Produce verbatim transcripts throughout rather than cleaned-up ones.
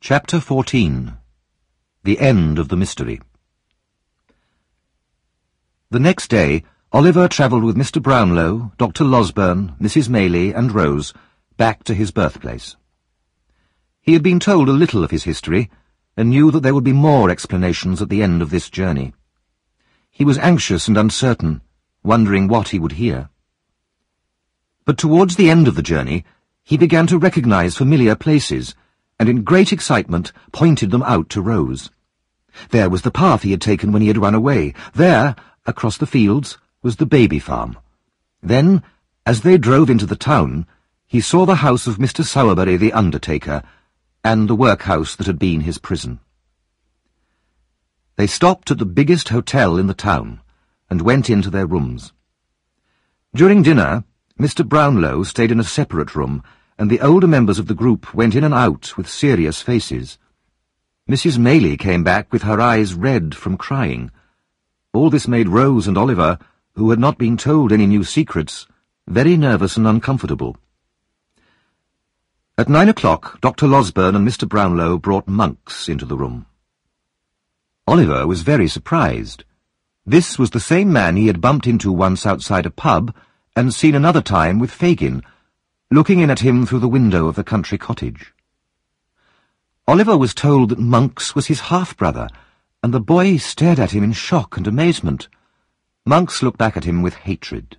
Chapter fourteen. The End of the Mystery. The next day, Oliver travelled with Mister Brownlow, Doctor Losberne, Missus Maylie, and Rose back to his birthplace. He had been told a little of his history, and knew that there would be more explanations at the end of this journey. He was anxious and uncertain, wondering what he would hear. But towards the end of the journey, he began to recognise familiar places, and in great excitement pointed them out to Rose. There was the path he had taken when he had run away. There, across the fields, was the baby farm. Then, as they drove into the town, he saw the house of Mister Sowerberry the undertaker, and the workhouse that had been his prison. They stopped at the biggest hotel in the town, and went into their rooms. During dinner, Mister Brownlow stayed in a separate room, and the older members of the group went in and out with serious faces. Missus Maylie came back with her eyes red from crying. All this made Rose and Oliver, who had not been told any new secrets, very nervous and uncomfortable. At nine o'clock, Doctor Losberne and Mister Brownlow brought Monks into the room. Oliver was very surprised. This was the same man he had bumped into once outside a pub, and seen another time with Fagin, looking in at him through the window of the country cottage. Oliver was told that Monks was his half-brother, and the boy stared at him in shock and amazement. Monks looked back at him with hatred.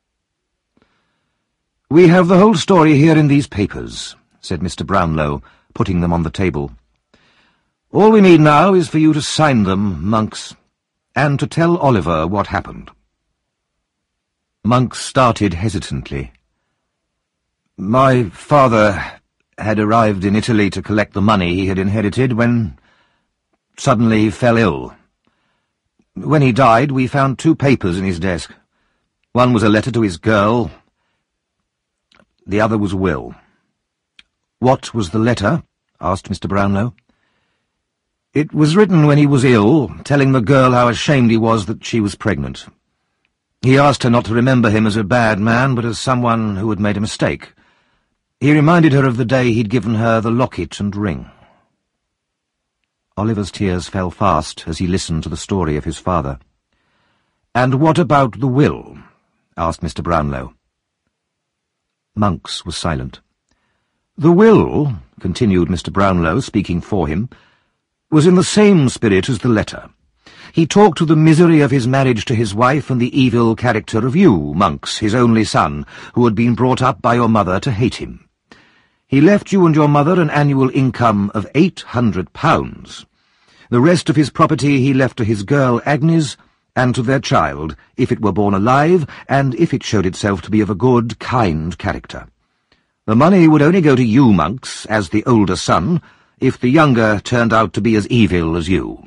"We have the whole story here in these papers," said Mister Brownlow, putting them on the table. "All we need now is for you to sign them, Monks, and to tell Oliver what happened." Monks started hesitantly. "My father had arrived in Italy to collect the money he had inherited when suddenly he fell ill. When he died, we found two papers in his desk. One was a letter to his girl. The other was a will." "What was the letter?" asked Mister Brownlow. "It was written when he was ill, telling the girl how ashamed he was that she was pregnant. He asked her not to remember him as a bad man, but as someone who had made a mistake. He reminded her of the day he'd given her the locket and ring." Oliver's tears fell fast as he listened to the story of his father. "And what about the will?" asked Mister Brownlow. Monks was silent. "The will," continued Mister Brownlow, speaking for him, "was in the same spirit as the letter. He talked of the misery of his marriage to his wife and the evil character of you, Monks, his only son, who had been brought up by your mother to hate him. He left you and your mother an annual income of eight hundred pounds. The rest of his property he left to his girl Agnes and to their child, if it were born alive, and if it showed itself to be of a good, kind character. The money would only go to you, Monks, as the older son, if the younger turned out to be as evil as you."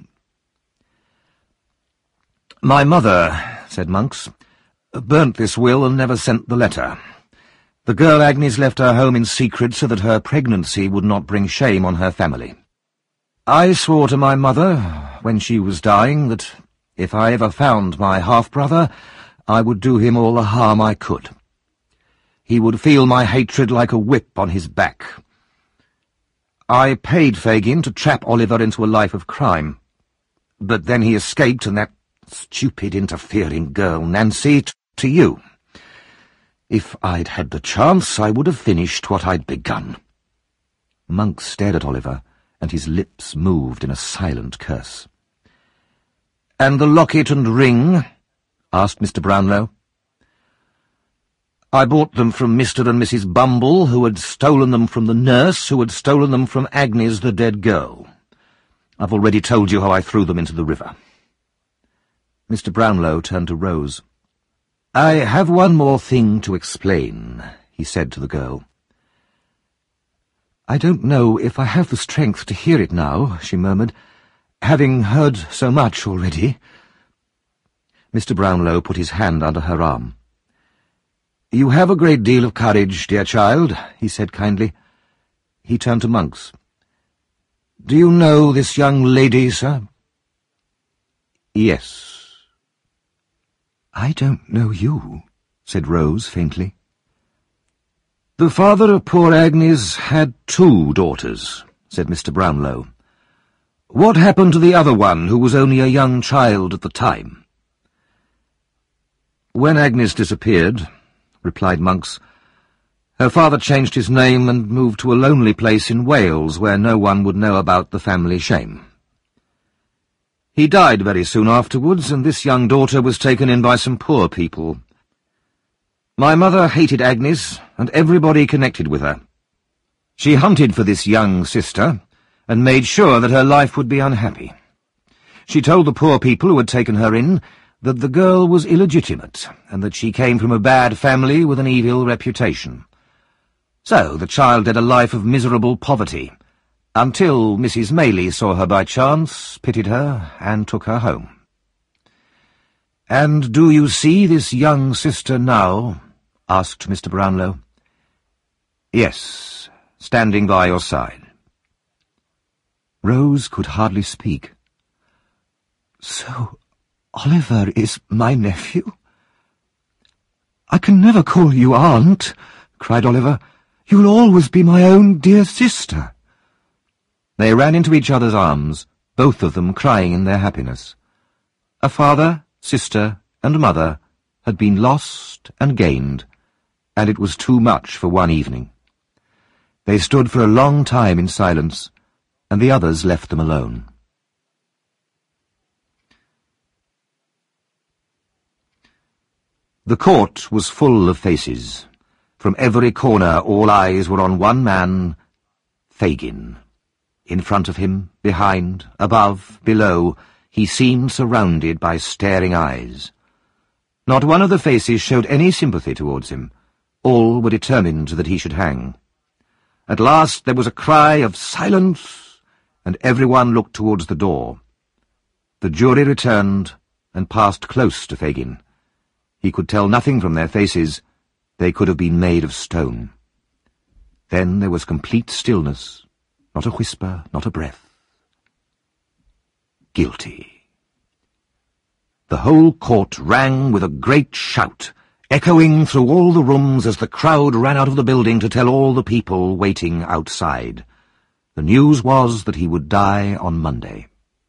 "My mother," said Monks, "burnt this will and never sent the letter. The girl Agnes left her home in secret so that her pregnancy would not bring shame on her family. I swore to my mother, when she was dying, that if I ever found my half-brother, I would do him all the harm I could. He would feel my hatred like a whip on his back. I paid Fagin to trap Oliver into a life of crime, but then he escaped, and that stupid, interfering girl, Nancy, t- to you. If I'd had the chance, I would have finished what I'd begun." Monks stared at Oliver, and his lips moved in a silent curse. "And the locket and ring?" asked Mister Brownlow. "I bought them from Mister and Missus Bumble, who had stolen them from the nurse, who had stolen them from Agnes, the dead girl. I've already told you how I threw them into the river." Mister Brownlow turned to Rose. "I have one more thing to explain," he said to the girl. "I don't know if I have the strength to hear it now," she murmured, "having heard so much already." Mister Brownlow put his hand under her arm. "You have a great deal of courage, dear child," he said kindly. He turned to Monks. "Do you know this young lady, sir?" "Yes." "I don't know you," said Rose faintly. "The father of poor Agnes had two daughters," said Mister Brownlow. "What happened to the other one, who was only a young child at the time?" "When Agnes disappeared," replied Monks, "her father changed his name and moved to a lonely place in Wales where no one would know about the family shame. He died very soon afterwards, and this young daughter was taken in by some poor people. My mother hated Agnes and everybody connected with her. She hunted for this young sister and made sure that her life would be unhappy. She told the poor people who had taken her in that the girl was illegitimate and that she came from a bad family with an evil reputation. So the child led a life of miserable poverty, until Missus Maylie saw her by chance, pitied her, and took her home." "And do you see this young sister now?" asked Mister Brownlow. "Yes, standing by your side." Rose could hardly speak. "So Oliver is my nephew?" "I can never call you aunt," cried Oliver. "You'll always be my own dear sister." They ran into each other's arms, both of them crying in their happiness. A father, sister, and mother had been lost and gained, and it was too much for one evening. They stood for a long time in silence, and the others left them alone. The court was full of faces. From every corner all eyes were on one man, Fagin. In front of him, behind, above, below, he seemed surrounded by staring eyes. Not one of the faces showed any sympathy towards him. All were determined that he should hang. At last there was a cry of "Silence!" and everyone looked towards the door. The jury returned and passed close to Fagin. He could tell nothing from their faces. They could have been made of stone. Then there was complete stillness. Not a whisper, not a breath. Guilty. The whole court rang with a great shout, echoing through all the rooms as the crowd ran out of the building to tell all the people waiting outside. The news was that he would die on Monday.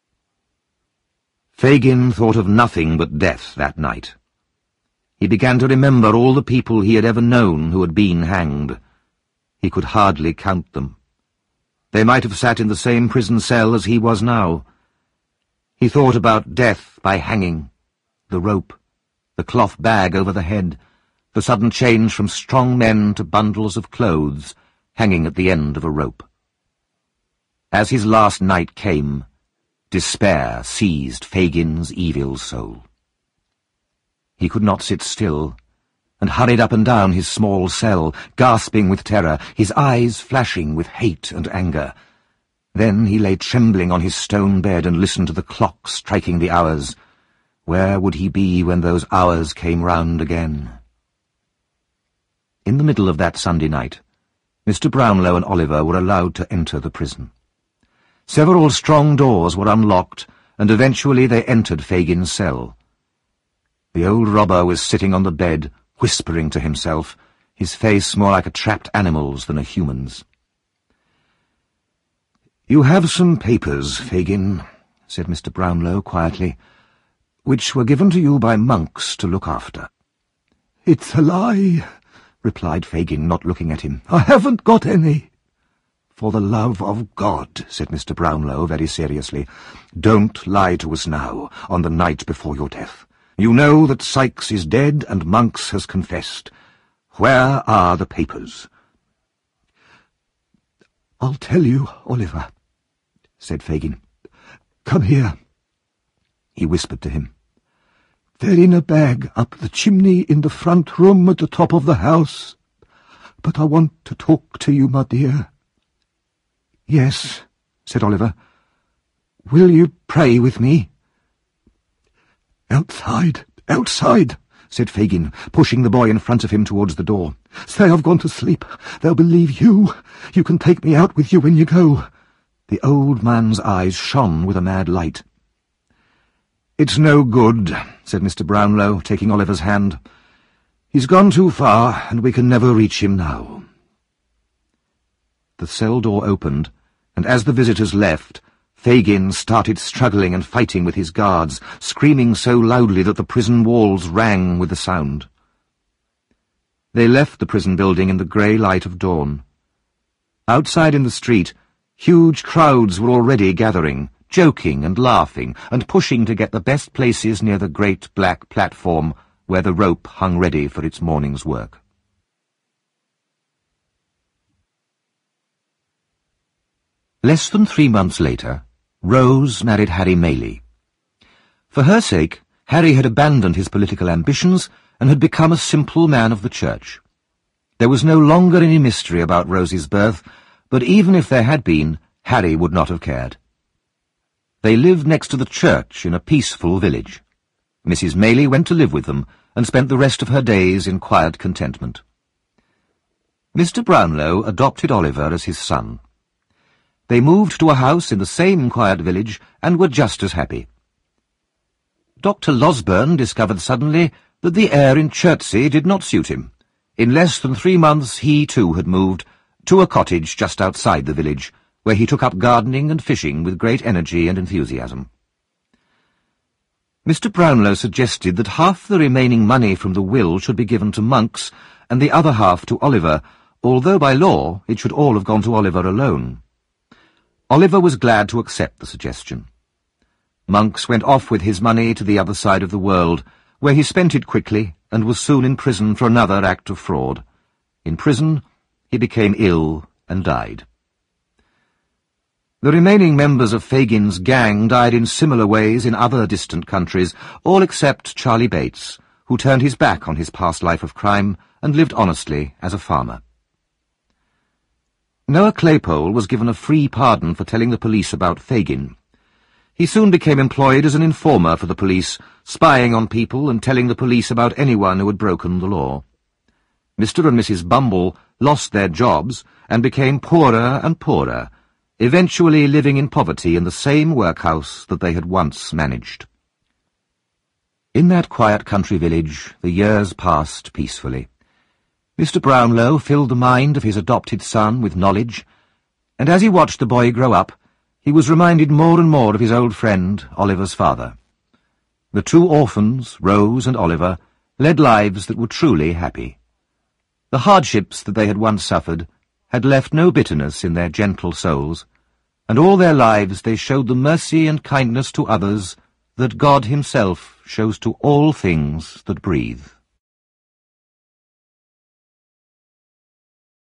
Fagin thought of nothing but death that night. He began to remember all the people he had ever known who had been hanged. He could hardly count them. They might have sat in the same prison cell as he was now. He thought about death by hanging, the rope, the cloth bag over the head, the sudden change from strong men to bundles of clothes hanging at the end of a rope. As his last night came, despair seized Fagin's evil soul. He could not sit still, and hurried up and down his small cell, gasping with terror, his eyes flashing with hate and anger. Then he lay trembling on his stone bed and listened to the clock striking the hours. Where would he be when those hours came round again? In the middle of that Sunday night, Mister Brownlow and Oliver were allowed to enter the prison. Several strong doors were unlocked, and eventually they entered Fagin's cell. The old robber was sitting on the bed, whispering to himself, his face more like a trapped animal's than a human's. "You have some papers, Fagin," said Mister Brownlow quietly, "which were given to you by Monks to look after." "It's a lie," replied Fagin, not looking at him. "I haven't got any." "For the love of God," said Mister Brownlow very seriously, "don't lie to us now, on the night before your death. You know that Sykes is dead and Monks has confessed. Where are the papers?" "I'll tell you, Oliver," said Fagin. "Come here." He whispered to him. "They're in a bag up the chimney in the front room at the top of the house. But I want to talk to you, my dear." "Yes," said Oliver. "Will you pray with me?" "Outside, outside," said Fagin, pushing the boy in front of him towards the door. "Say I've gone to sleep. They'll believe you. You can take me out with you when you go." The old man's eyes shone with a mad light. "It's no good," said Mister Brownlow, taking Oliver's hand. "He's gone too far, and we can never reach him now." The cell door opened, and as the visitors left, Fagin started struggling and fighting with his guards, screaming so loudly that the prison walls rang with the sound. They left the prison building in the grey light of dawn. Outside in the street, huge crowds were already gathering, joking and laughing, and pushing to get the best places near the great black platform where the rope hung ready for its morning's work. Less than three months later, Rose married Harry Maylie. For her sake, Harry had abandoned his political ambitions and had become a simple man of the church. There was no longer any mystery about Rose's birth, but even if there had been, Harry would not have cared. They lived next to the church in a peaceful village. Missus Maylie went to live with them and spent the rest of her days in quiet contentment. Mister Brownlow adopted Oliver as his son. They moved to a house in the same quiet village and were just as happy. Doctor Losberne discovered suddenly that the air in Chertsey did not suit him. In less than three months he too had moved to a cottage just outside the village, where he took up gardening and fishing with great energy and enthusiasm. Mister Brownlow suggested that half the remaining money from the will should be given to Monks, and the other half to Oliver, although by law it should all have gone to Oliver alone. Oliver was glad to accept the suggestion. Monks went off with his money to the other side of the world, where he spent it quickly and was soon in prison for another act of fraud. In prison, he became ill and died. The remaining members of Fagin's gang died in similar ways in other distant countries, all except Charlie Bates, who turned his back on his past life of crime and lived honestly as a farmer. Noah Claypole was given a free pardon for telling the police about Fagin. He soon became employed as an informer for the police, spying on people and telling the police about anyone who had broken the law. Mister and Missus Bumble lost their jobs and became poorer and poorer, eventually living in poverty in the same workhouse that they had once managed. In that quiet country village, the years passed peacefully. Mister Brownlow filled the mind of his adopted son with knowledge, and as he watched the boy grow up, he was reminded more and more of his old friend, Oliver's father. The two orphans, Rose and Oliver, led lives that were truly happy. The hardships that they had once suffered had left no bitterness in their gentle souls, and all their lives they showed the mercy and kindness to others that God himself shows to all things that breathe.